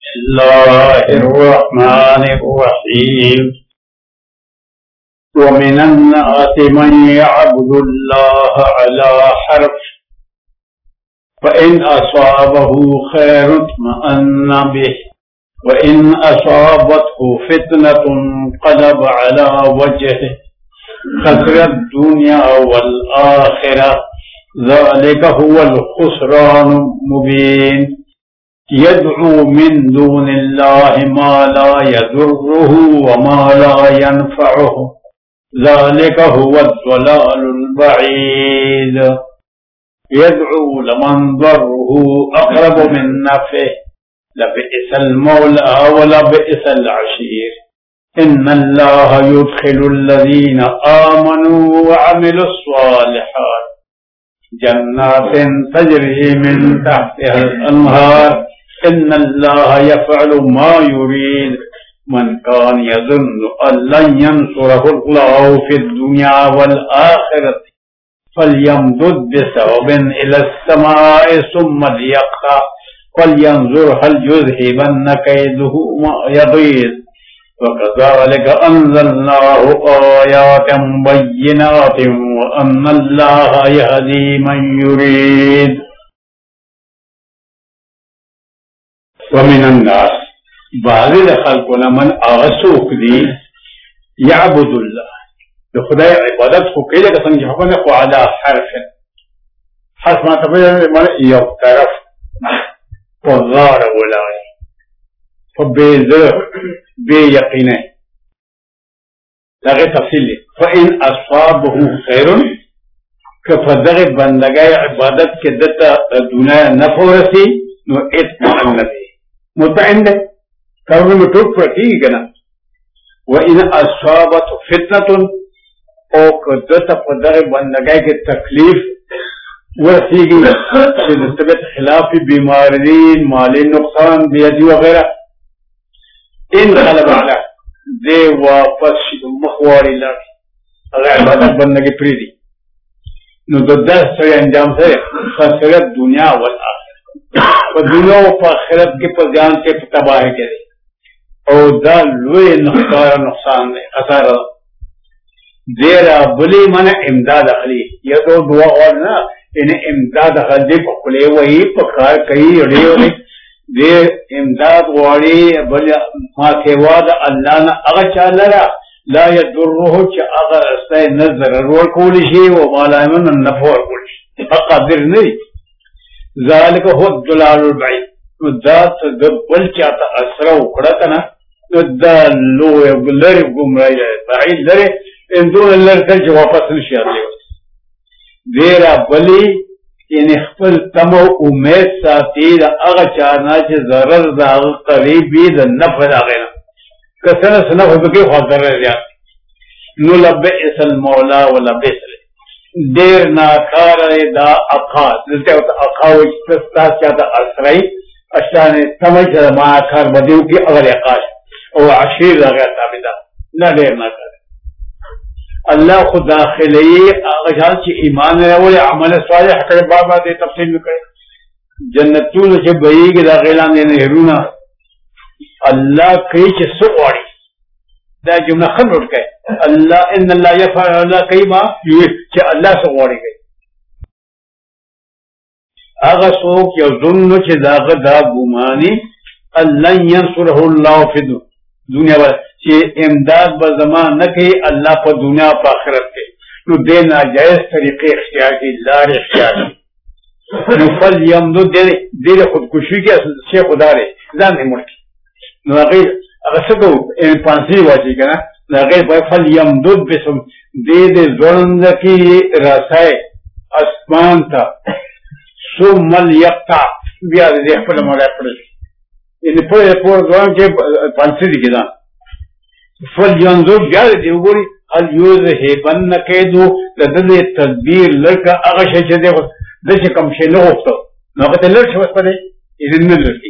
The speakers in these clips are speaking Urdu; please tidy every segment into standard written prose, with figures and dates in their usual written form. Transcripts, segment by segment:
बिस्मिल्लाहिर्रहमानिर्रहीम। वमिनन नासि मन यअबुदुल्लाह अला हर्फ फ़इन असाबहु खैरुन इत्मअन्न बिहि व इन असाबतहु फितनतुन क़लब अला वजहिहि खसरत दुनिया वल आखिरह ज़ालिका हुवल खुस्रानुल मुबीन। यदअू मिन दूनिल्लाहि मा ला यदुर्रुहु व मा ला यनफ़अहु ज़ालिका हुवद ज़लालुल बईद। यदअू लमन दर्रुहु अक़रबु मिन नफ़इहि लबिअसल मौला व लबिअसल अशीर। इन्नल्लाह युदखिलुल्लज़ीना आमनू व अमिलुस्सालिहात जन्नातिन तजरी मिन तहतिहल अन्हार। इन्नल्लाह यफ़अलु मा युरीद। मन कान यज़ुन्नु अल्लन यंसुरहुल्लाहु फ़िद्दुनिया वल आखिरति फ़लयमदुद बिसबबिन इलस्समाइ सुम्मा लियक़ता फ़लयंज़ुर हल युज़हिबन्न कैदुहु मा यग़ीज़। वकज़ालिक अंज़लनाहु आयातिन बय्यिनातिन व अन्नल्लाह यहदी मन युरीद। वमिनन नास बाज़ खल्क़ुना मन आगसुक दी यअबुदुल्लाह तो खुदा इबादत को कई जगह संग हुक्म को अला हर्फ मतलब मन एक तरफ वज़ार वलाई बे यकीन लगे तफसील फ़इन अस्वाबहु खैरुन के फदग बंदगा इबादत के दत्ता दुनिया नफ़ो रसी नो इत्मअन्न बिहि मुतअइन कर्म में टूट पड़ती गना। व इन अस्वाबत फितनतुन और दत्ता फदग बंदगा के तकलीफ वसीगी तबियत खिलाफी बीमारी माली नुकसान बेअदबी वगैरह इन क़लब अला दे वापस मखवाड़ी लाठी अगर इबादत बंदगी प्रीति नो तो 10 से अंजाम से खसरत दुनिया वल आखिरत दुनिया व आखिरत के पर ध्यान से तबाह करे और दा लुए नुकसान खसारा देरा बुली मन इमदाद अखली ये तो दुआ और ना इन्हें इमदाद अखली पकड़े वही पकार कहीं अड़े हो दे इमदाद वाली माथेवाद अल्लाह न अगर चालरा ला यदुर्रुहु च अगर अस्ते नजर रोल कोलिशी वो माला मन नफर कोलिश अकादिर नहीं ज़ालिका हुव ज़लालुल बईद ذات बल चाहता असरा उखड़ा ना दा लो लर गुमराई बाइल लरे इन दो लर कर जो वापस नहीं आते देरा बली इन खपल तमो उम्मीद साथी अगर चाहना च जरर दाग करीबी द नफर आ गया कसना सना हो के खातर रह जाती नो लब्बे इसल मौला व लब्बे देर नाकार दा अखा जैसे अखा इस्ता चाहता असराई अशाने समझ माकार बदियों की अगर आकाश और अशीर लगा ताबिदा न देर ना करे अल्लाह खुद दाखिली अगर ची ईमान है वो अमल सालिह करे बाबा दे तफसील में करे जन्नतुल से बई के दाखिला ने हरूना अल्लाह कई च सुवाड़ी दा जुमला खन उठ गए अल्लाह इन अल्लाह यफअल कई मा ये च अल्लाह सुवाड़ी गई अगर सोक या जुन्न च दा गुमानी अल्लाह यंसुरहुल्लाह फिद दुनिया वाला चे इमदाद बज़मान न के अल्लाह पर दुनिया पर आखिरत के तो दे नाजायज तरीके इख्तियार की लार इख्तियार फल यमदु दे खुदकुशी के से खुदा रे जान नहीं मुड़की नगीर अगर सको इन पांसी वाची करना नगीर पर फल यमदु बिसम दे ज़ुल्म की रसाए आसमान था सुमल यक्ता बिया दे पर मगा पर इन पर ज़ुल्म के पांसी दिखना फल यंजुर जाल देवगुरी हल यूज़ है बन कैदो लदले तदबीर लड़का अगश है देखो दश कम से न होता नगत लड़ बस पड़े इधर लड़की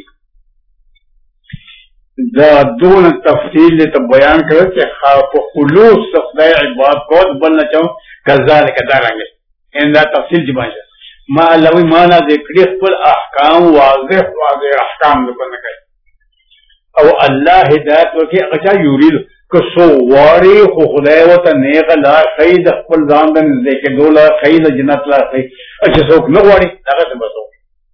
दा दोन तफसील तो बयान करो कि खाफ खुलूस सफ़ाई इबादत को बनना चाहो कज़ाल का दारंगे इन दा तफसील जमाया मा लवी माना देखिए पर अहकाम वाज़ेह अहकाम बनना او الله هدایت ورکړي هغه چا یرید که سو واری خو خدای وته نیغ لا خید خپل ځان د نږدې کېدو لا خید جنت لا خید چې څوک نه غواړي هغه څه بسو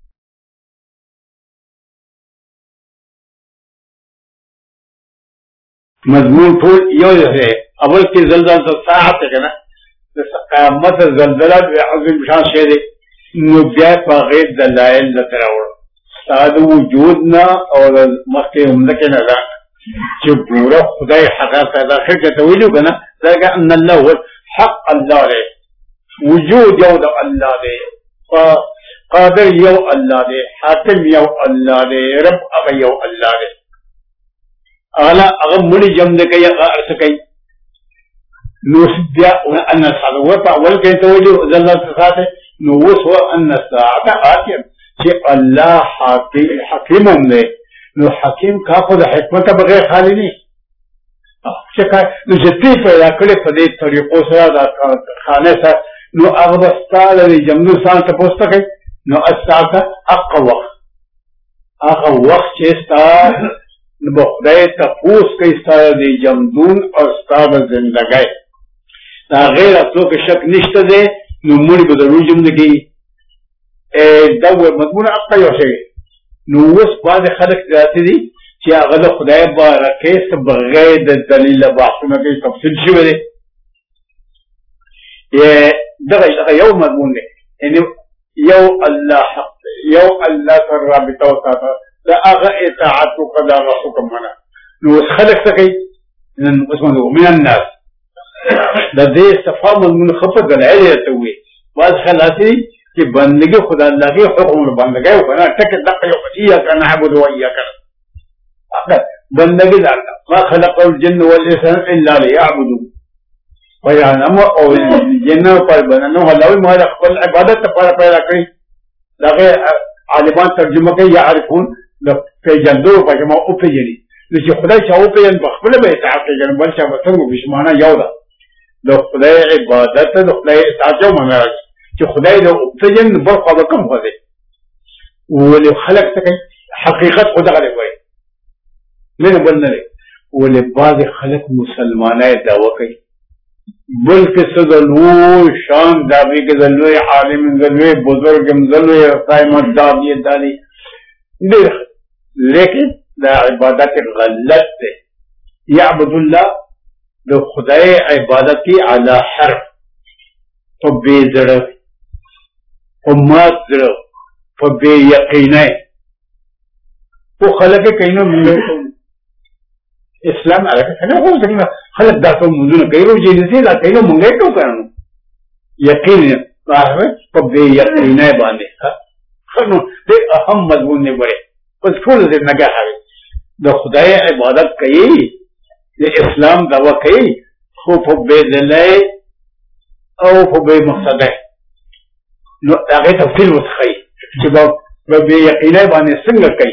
مضمون ټول یو دی اول کې زلزلہ ساعت کنه د قیامت زلزلہ د عظیم شان شی دی نو بیا په غیر دلایل د تراوړ ساده وجود نه او مخکې همدکې نه ده چې پوره خدای حقا پیدا کړی ته ویلو کنه ځکه ان الله هو حق الله دی وجود یو د الله دی قادر یو الله دی حاکم یو الله دی رب هغه یو الله دی اعلی هغه مړي جمع نه کوي هغه ارڅ کوي نو بیا ان الساعه ورته اول کې ته ویلو زلزلہ ساعت نو وس هو ان الساعه آتيه چې الله حکیم هم دی نو حکیم کا خو د حکمت بغیر خالی نه نو چې تی پیدا کړي په دې طریقو سره د خانه سره نو هغه بستاله د جملو سان ته پوسټ کوي نو الساعه اقوى هغه وخت چې ستا نو خدای ته پوس کوي ستا د جمدون او ستا د زندګۍ دا غیر څوک شک نشته دی نو مړي به ضرور جمدګي دا مضمون اقا یو شی نو اوس بعض خلک ذاتي دي چې هغه د خدای بارکه بغیر د دلیل بحثونه کوي تفصیل شوی دی دغه یو مضمون دی یعنی یو الله حق یو الله سره رابطه وساته دا هغه اطاعت او قضا او حکم منه نو خلک څه کوي نن اوس من الناس د دې صفه مضمون خفه دلایل ته وي بعض خلاصي چې بندګي خدای الله کې حکم بندګي او کنه ټک دقه یو یا کنه عبد و یا کنه بندګي دا ما خلق الجن والانس الا ليعبدون ويعلم او جن پر بننه الله ما خپل عبادت لپاره پیدا کړی دغه عالمان ترجمه کوي يعرفون په جندو په جمع او په جری چې خدای چاو په ان خپل به اطاعت کوي بل څه وسنګ بشمانه یو ده د خدای عبادت د خدای اطاعت او منل چې خدای د اوبتجن برخه به کوم غوړي ولې خلق ته حقیقت خدای غلي وای نه بل نه ولې بعض خلق مسلمانای دعوه کوي بلکې سدلو شان داوی کې دلوي عالم دلوي بزرګ دلوي قائمت داوی دالي لیکن دا عبادت غلط ده يعبد الله د خدای عبادت کی علی حرف په بے زړه په مات زړه په بے یقینه خو خلک کینو اسلام علاقه څنګه هو څنګه خلک دا څو مونږ کوي چې دې دا کینو مونږ ته کوو یقین په بے یقینه باندې خنو دې اهم مضمون نه وره پس ټول دې نگاه د خدای عبادت کوي د اسلام دعوه کوي خو په بے دلای او په بے مقصد نو هغه تفصیل وسخی چې په بے یقینه باندې څنګه کوي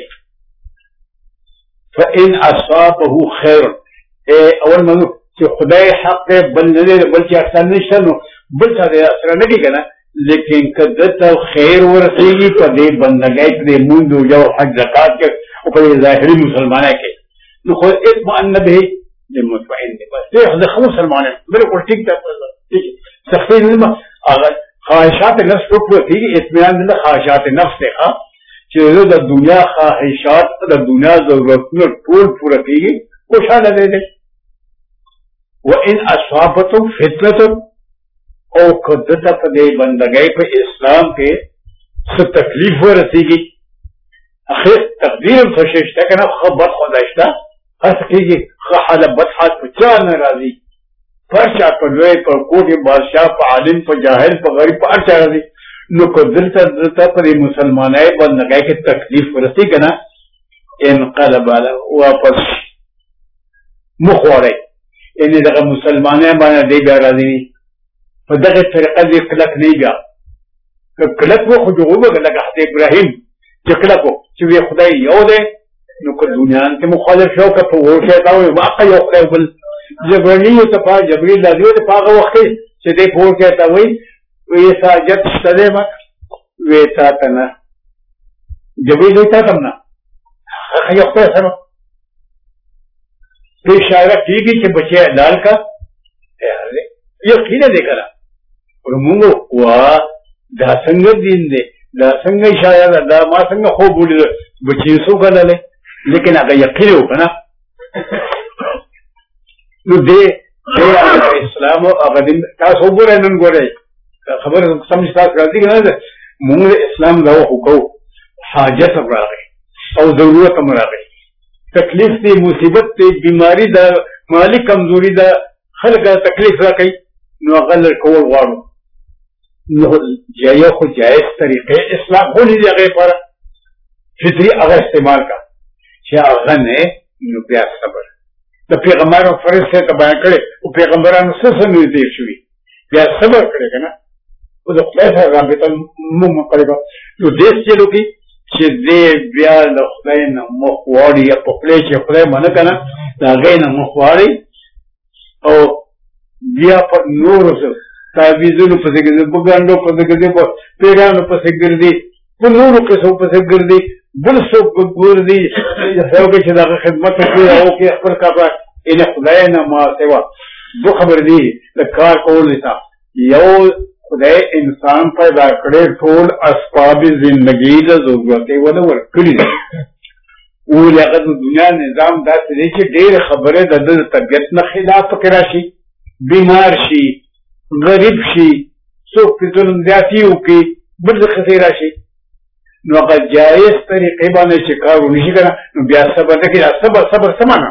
فإن أصابه خير اول ما چې خدای حق بل نه بل چې احسان نشته نو بل څه اثر نه کوي کنه لیکن کده ته خیر ورسیږي په دې بندګۍ په مونږ یو حج زکات کې او په ظاهري مسلمانای کې نو خو اطمئن به مطمئن دي بس ده خو مسلمانان بالکل ټیک ده تخفیف نه خواهشات نفس په کې اطمینان نه خواهشات نفس ته چې د دنیا خواهشات د دنیا ضرورتونه ټول پوره کیږي خوشاله دي وان اصابتم فتنه او کدته په دې بندګۍ په اسلام کې څه تکلیف ورسیږي اخر تقدیر فششته کنه خبر خدایشته هڅه کیږي خاله بدحات په چا ناراضي پرچا په لوی په کوټي بادشاہ په عالم په جاهل په غریب په اچا راضي نو کدرته په مسلمانای بندګۍ کې تکلیف ورسیږي کنه انقلب علی واپس مخوره ان دغه مسلمانای باندې دی بیا راضي په دغه طریقه دې کلک نه بیا کلک وو خو جوړو لکه حضرت ابراهيم چې کلک وو چې خدای یو دی نو که دنیا ته مخالف شو که په ورشه تا وي واقع یو خدای بل جبرئیل ته په جبرئیل راځي ته په هغه وخت چې دې پور کې تا وي وې ساجت شته ما وې تا ته نه جبرئیل ته تم نه هغه یو خدای سره په اشاره کېږي چې بچی حلال کا یقین دی کنه موږ وا دا څنګه دین دی دا څنګه اشاره ده دا ما څنګه خوب ولید بچی سو کړل لیکن هغه یقین وکنه نو دې اسلام او هغه دین تاسو وګورئ نن ګورئ خبره سمجھ تاسو راځي کنه موږ اسلام دا وکړو حاجت راغی او ضرورت هم راغی تکلیف دی مصیبت دی بیماری دا مالی کمزوری دا خلق تکلیف راکړي نو هغه کول غواړو نو جایه خو جایز طریقې اسلام خو نه دی هغه پر فطری هغه استعمال کا چې هغه نه نو بیا صبر د پیغمبرانو فرض ته بیان کړي او پیغمبرانو څه نه دي شوی بیا صبر کړي کنه او د خدای سره رابطه مو مقربه نو دې چې لوګي چې دې بیا له خدای نه مخ واړي په خپل چې خدای باندې کنه دا غي نه مخ واړي او بیا په نور سره تعویذونو پسې ګرځي بګانډو پسې ګرځي په پیرانو پسې ګرځي په نورو قصو پسې ګرځي بل څوک ګرځي هغه چې دا خدمت کوي او کې خپل کار ان خدای نه ما سوا دو خبر دي د کار کول لتا یو خدای انسان پیدا کړي ټول اسباب زندگی د ضرورت ولا ورکړي او لکه د دنیا نظام داسې دی چې ډېر خبره د طبیعت نه خلاف پکې راشي بیمار شي غریب شي څوک په ظلم زیاتی وکړي بل څه راشي نو هغه جایز طریقې باندې چې کار ونشي کنه نو بیا صبر نه کړي صبر سمانه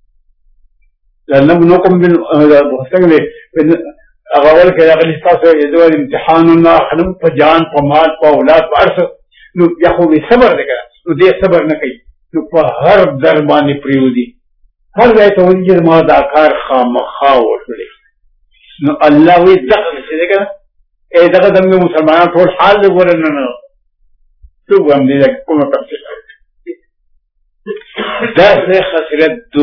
لأنه نقوم بالمستقبل أغاول كذا غلي تاسو يدور امتحاننا خلم فجان فمال فأولاد فأرس نو يخو بصبر لكذا نو دي صبر نكي نو فهر درباني بريودي هر ذا يتوجه ما داكار خامخاوة شلي نو الله ويدقل كذا ايه دقل دمي مسلمان طول حال يقول اننا تو هم دي لك كما تفسير دا سي خسر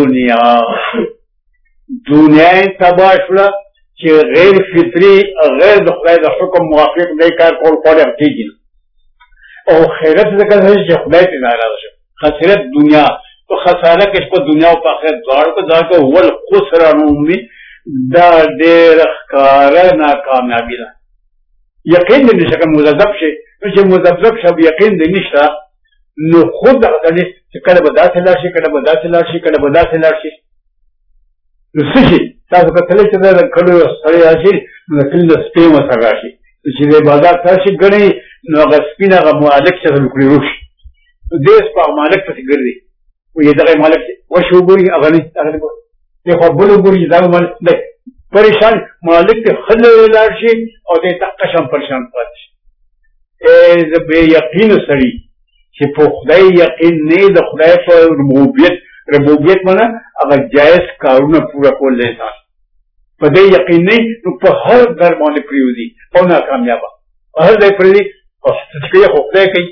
دنیا تباہ شولا چې غیر فطری غیر د خدای د حکم موافق دی کار کول غواړي کېږي او خیرت ذکر هي چې خدای ته ناراضه شي خسرت دنیا تو خساره کې په دنیا او په آخرت دواړو کې ځکه ول خسران عمومي دا ډېر ښکاره ناکامیابي ده یقین دې نشه مذبذب شي چې مذبذب شي یقین دې نشته نو خود هغه چې کله به داسې لاړ شي کله به داسې لاړ شي کله به داسې لاړ شي نو څه شي تاسو کتلی چې دا کلو سړی راشي نو د کلي د سپی ورسره راشي چې د بازار ته راشي ګڼي نو هغه سپین هغه مالک چې لوکړي روشي نو دې سپه مالک پسې ګرځي وایي دغه مالک ورشي وګوري هغه نه دی خو بل وګوري دا مالک دی پریشان مالک ته خلل ولاړ شي او دې دقه شم پریشان پاتې شي زه بې یقینه سړي چې په خدای یقین نه د خدای په ربوبیت مانا اگر جائز کارونه پورا کول انسان په دې یقین نه نو په هر در باندې پریوزي او ناکامیابه هر ځای پریوزي او څه خو خدای کوي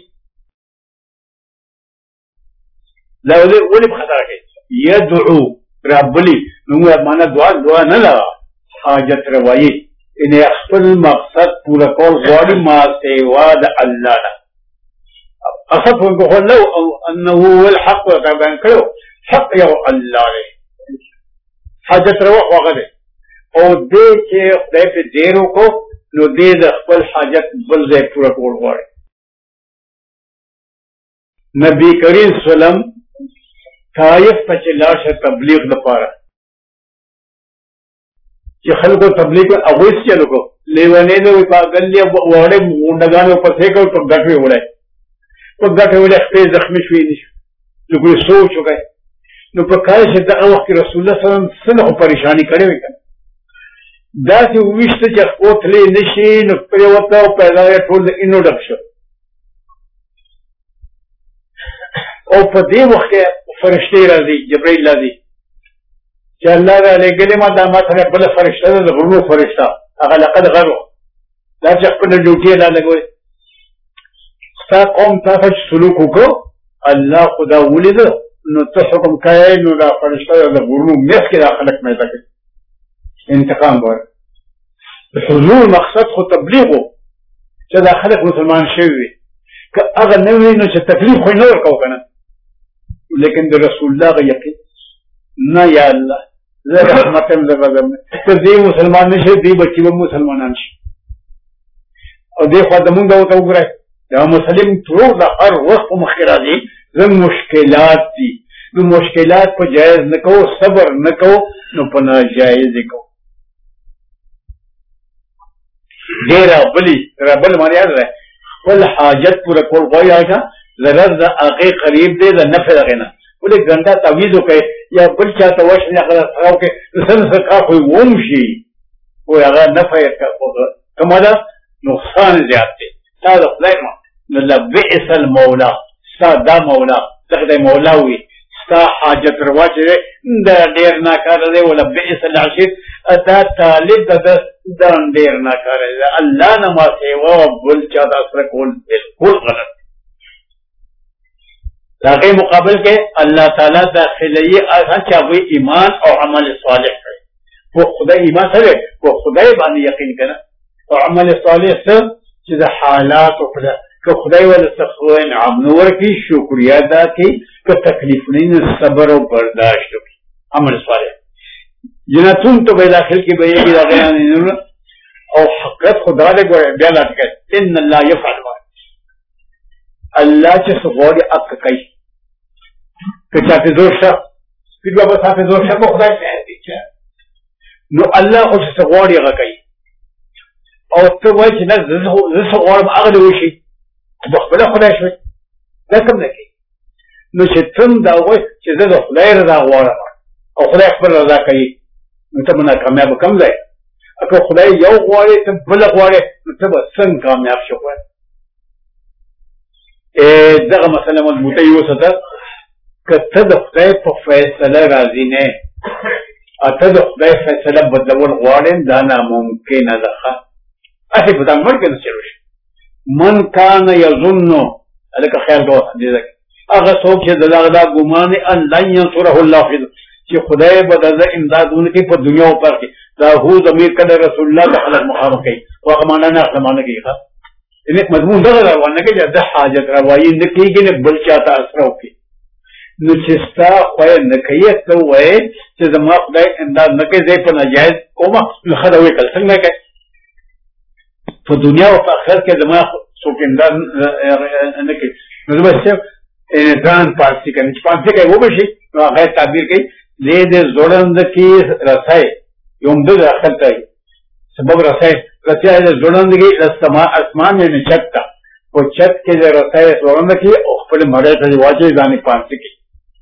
لا ولې په خطر کې يدعو ربلي نو معنا دعا نه لا حاجت روايي ان خپل مقصد پورا کول غواړي ما سیوا د الله نه اخف وقول له انه هو الحق وتبان کړو حق یو الله دی حاجت روا وغده او دې چې خدای په ډیرو کو نو دې د خپل حاجت بل ځای پوره کول غواړي نبی کریم سلام طائف ته چې لاشه تبلیغ لپاره چې خلکو تبلیغ اوس چلو کو لیوانې نو پاګلې وړې مونډګانو په څه کو ټګټ وړي په ګټه وړي خپل زخمی شوې نشي نو کوئی سوچ وکړي نو په کال چې دغه وخت رسول الله صلی الله علیه وسلم څنګه پریشانی کړې وي دا چې وښته چې اوتلې نشي نو پر وته پیدا ټول انو ډک شو او په دې وخت کې فرشتي راځي جبرائیل راځي چې الله تعالی ګلې ما دا ما سره بل فرشته ده غرو فرشته هغه لقد غرو دا چې خپل ډیوټي لا لګوي ستا قوم تاسو سلوک وکړو الله خدا ولید نو ته حکم کوي نو دا فرشته د غرو مخ کې داخلك مې تک انتقام ور حضور مقصد خو تبلیغو چې داخلك مسلمان شوی که هغه نه وي نو چې تکلیف خو نه ورکو کنه لیکن د رسول الله یقین نه یا الله زه رحمت هم زه غضب نه ته دې مسلمان نشي دې بچي به مسلمانان شي او دې خوا زمونږ ته وګورئ دا مسلم ټول د هر وخت په مخکې راځي زموږ مشکلات دي نو مشکلات په جایز نه کوو صبر نه کوو نو په ناجایز یې کوو دې رابل معنی یاد دی خپل حاجت پوره کول غواړي هغه ضرر د هغې قریب دی د نفع د هغې نه ولې ګنده تعویض وکړئ یا بل چا ته وشنې هغه سره وکړئ نو څه نه څه کار خو یې وم شي خو هغه نفع یې کومه ده نقصان زیات دی ستا د خدای نو لبئس المولا ستا دا مولا دغه دی مولا وي ستا حاجت روا چې دی دا ډېر ناکاره دی ولبئس العشیر دا طالب د ځان ډېر ناکاره دی الله نه ما سیوا بل چا دا سره کول بالکل غلط د هغې مقابل کې الله تعالی داخلوي هغه چې هغوی ایمان او عمل صالح کوي په خدای ایمان سره په خدای باندې یقین کنه او عمل صالح څه چې د حالاتو په که خدای ول څه انعام نو ورکړي شکریا ادا کړي که تکلیفونه نه صبر او برداشت وکړي عمل صالح جنتون ته به داخل کې به یې دا بیان او حقیقت خدا دې ګوره بیا لا کوي ان الله يفعل ما الله چې څه غواړي اک کوي که چاته زور شته دې بابا صاحب زور شته خدای ته نو الله خو څه غواړي هغه کوي او ته وایي چې نه زه څه غواړم هغه دې وشي بخبله خدای شوي دا کوم نه کوي نو چې تم دا وایي چې زه د خدای رضا غواړم او خدای خپل رضا کوي نو ته به ناکامیاب کم ځای که خدای یو غواړي ته بل غواړي نو ته به څنګه کامیاب شو دغه مسله مضبوطه یې وساته که ته د خدای په فیصله راضي نه ته د خدای فیصله بدلول غواړې دا ناممکنه ده هسې په دا مړ کې نه چلو شي من کان یظن هلکه خیال کوه دې ځای هغه څوک چې د دغه دا ګمان ان لن ینصره الله فی چې خدای به د ده امداد ونکړي په دنیا او پر کې دا هو ضمیر کله رسول الله ته خلک مخامخ کوي خو هغه معنا نه اخله معنا کوي یعنې مضمون دغه روان نه کوي چې د حاجت روایي نه کېږي نه بل چا ته اثر وکړي نو چې ستا خوی نه کوي ته ووایې چې زما خدای امداد نه کوي زه په ناجایز کومه نو ښه ده وایي کله څنګه کوي په دنیا او په آخرت کې زما څوک امداد نه کوي نو زه به صرف ځان پارسي کوي چې پارسي کوي وبه شي نو هغه تعبیر کوي دې د زوړندګي رسای یو عمده داخل کوي سبب رسای رسای د زوړندګي اسمان یې چت ته او چت کې د رسای زوړندګي او خپل مړی ته واچي ځانې پارسي کوي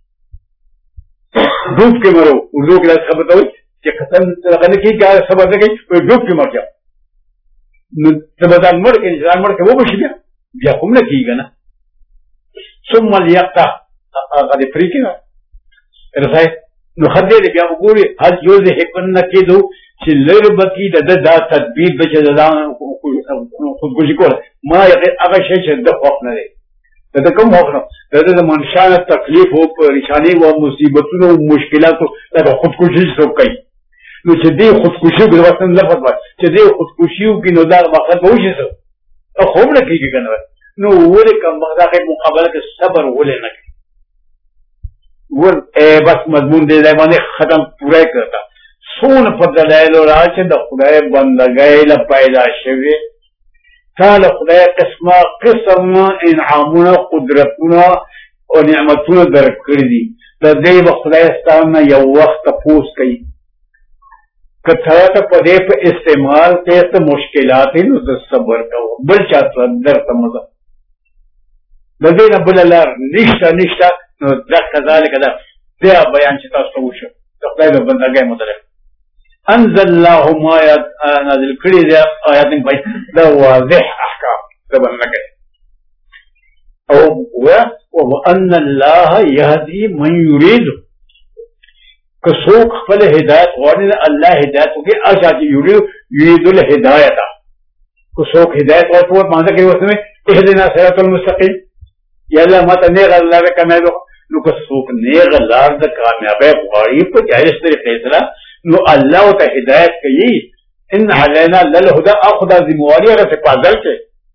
ډوب کې مرو اردو کې خبر ته وایي چې قسم هغه نه کېږي هغه خبر نه کوي ډوب کې مر جاو نو ته به ځان مړ کړې ځان مړ کې وبه شي بیا خو هم نه کېږي نه ثم اليقطع هغه دې پرې کړه رسای نو خدای دې بیا وګوري هل یذهبن کېدو چې لر بکی د دا تدبیر به چې ځان خودکشي کوله ما هغه شی چې د خوښ نه دی دا کوم خوښ نه د منشانه تکلیف او پریشانی او مصیبتونو او مشکلاتو د خودکشي څوک کوي نو چې دې خودکشي په وطن لفظ وایي چې دې خودکشي کې نو دا وخت به وشي څه خو نه کېږي کنه نو ولې کوم هغه مقابله کې صبر ولې نه کوي ور بس مضمون دې ځای باندې ختم پوره کړه سون په دلایل راځي د خدای بندګۍ له پیدا شوی تعالی خدای قسم انعامونه قدرتونه او نعمتونه درکړي دي د دې په خدای ستانه یو وخت تفوس کوي کته ته په دې په استعمال کې څه مشکلات نو د صبر کوو بل چاته درته مزه د دې نه بل لار نشته نو دا کذالک دا بیا بیان چې تاسو وشو د خدای د بندګۍ مطلب انزل الله ما نازل کړي دي آیات په دا واضح احکام د بندګۍ او وان الله يهدي من يريد که څوک خپل هدایت غواړي الله هدایت کوي اجازه يريد الهدايه که څوک هدایت غواړي ماده کوي وسمه اهدنا صراط المستقيم یا الله ماته نه غلاره کمه نو که څوک نیغ لار د کامیابی غواړي په جایز طریقې سره نو الله ته هدایت کوي ان علینا للهدى اخذ ذمواری هغه په پازل کې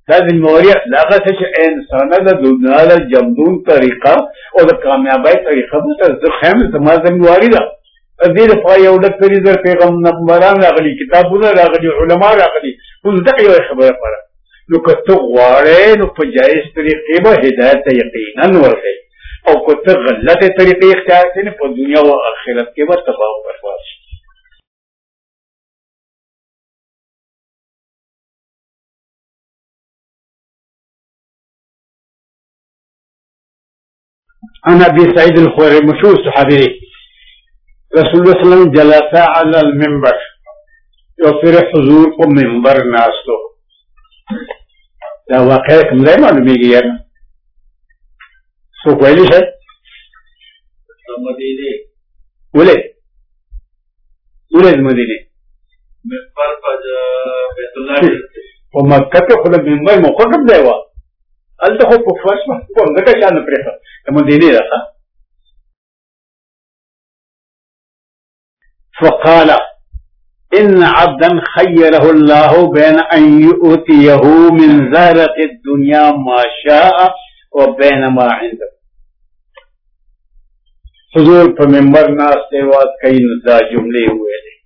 دا ذمہواری دغه چې انسان د دنیا د جمدون طریقه او د کامیابی طریقه به خیم زما ذمہواری ده. دې لپاره یو ډېر زر پیغمبران راغلي، کتابونه راغلي، علما راغلي، اوس دغه یو خبره پره نو که ته غواړې نو په جایز طریقې به هدایت ته یقینا ورغی، او که ته غلطې طریقې اختیار کړې په دنیا او آخرت کې به تباه او برباد شي. عن ابي سعيد الخدري مشهور صحابي رسول الله صلى الله عليه وسلم جلس على المنبر يوفر حضور کو منبر ناستو. دا واقعا کوم ځای معلومیږي یاره څوک ویلی شي؟ مدینه. ولې مدینه منبر په بیت الله په مکه کې خو د منبر موقف دی وا هلته خو په فرش باندې کوم دغه شان پرېښه د مدینې ده. فقال إن عبدا خيره الله بين أن يؤتيه من زهرة الدنيا ما شاء وبين ما عنده. حضور په منبر ناس دیوات کئی دا جملے ہوئے دے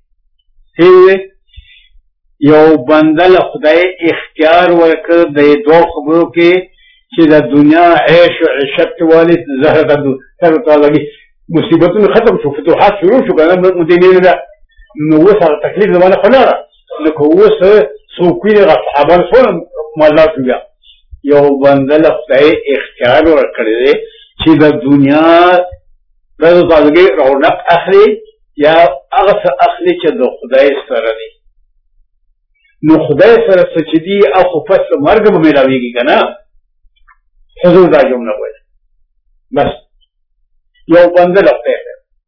یو بندل خدای اختیار ورکر دے دو خبروں کے چې د دنیا عیش و عشت والی زهر سر تعالی مصیبتونه ختم شو، فتوحات شروع شو کنه مدینه ده نو اوس هغه تکلیف زمانه خلاره نو که اوس څوک وي هغه صحابه ټول مالدار شو. بیا یو بنده له خدای اختیار ورکړی دی چې د دنیا د تازګۍ رونق اخلي یا هغه څه اخلي چې د خدای سره دی. نو خدای سره څه چې دي او خو پس مرګ به میلاویږي که نه. حضور دا جمله وایي بس یو بنده له خدای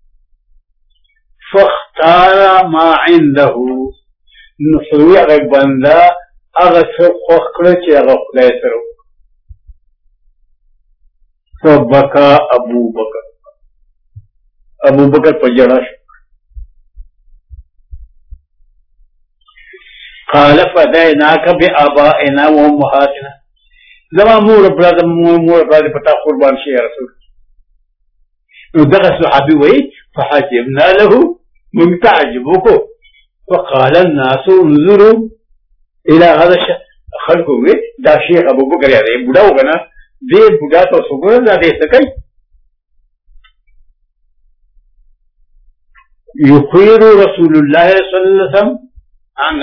فاختار ما عنده نو حضور هغه بنده هغه څه خوښ کړه چې هغه خدای سره فبکا ابو بکر په جړا شو. قال فدیناک بآبائنا وامهاتنا زما مور پلار پتا قربان شي یا رسول. نو دغه صحابي وایي فحجبنا له موږ تعجب وکړو. فقال الناس انظروا الى هذا الشيخ خلکو وی دا شیخ ابو بکر یاره بوډا و کنه دې بوډا ته وګوره دا دې څه کوي. يخير رسول الله صلى الله عليه وسلم عن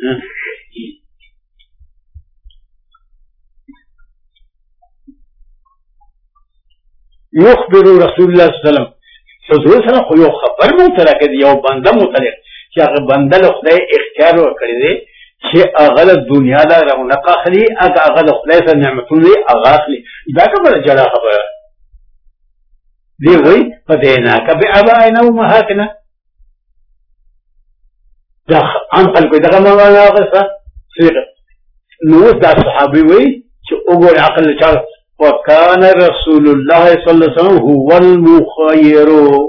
يخبر رسول الله صلى الله عليه وسلم حضور سره خو یو خبر مطلق دی یو بنده مطلق چې هغه بنده له خدای اختیار ورکړی دی چې هغه له دنیا له رونق اخلي هغه له خدای سره نعمتونه هغه اخلي. دا کومه جلا خبره دی وایي فدیناک بآبائنا وامهاتنا دا عن خلکو دغه معنا غوښه صيغه. نو دا صحابي وایي چې وګور عقل چا وكان رسول الله صلى الله عليه وسلم هو المخير.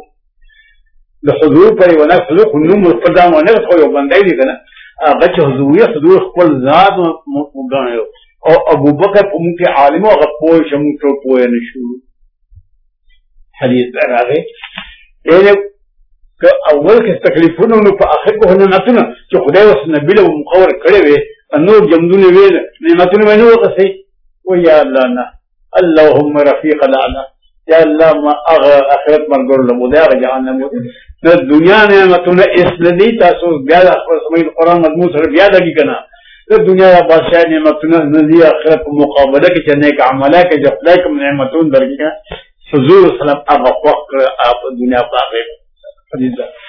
لحضور پر ونه خلق نوم مقدم ونه خو یو باندې دي کنه هغه چې حضور خپل ذات وګڼو او ابو بکر په موږ عالم او غفور شمو ټول پوهه نشو. حدیث راغی یعنی که اول کې تکلیفونه نو په اخر کې نه نتونه چې خدای وس نبی له مقور کړي وي نو جمدونه وي نعمتونه ونه وقسي و یا الله نه اللهم رفيق الاعلى یا الله ما اخرت مرګور له مودیا جهنم د دنیا نعمتونه اسلدي تاسو بیا د خپل سمې قرآن مضمون سره بیا دګی کنه د دنیا د بادشاہ نعمتونه نزي اخرت په مقابله کې چې نیک عمله کې خدای کوم نعمتونه درکړي حضور سلام هغه وخت په دنیا په اخرت حدیث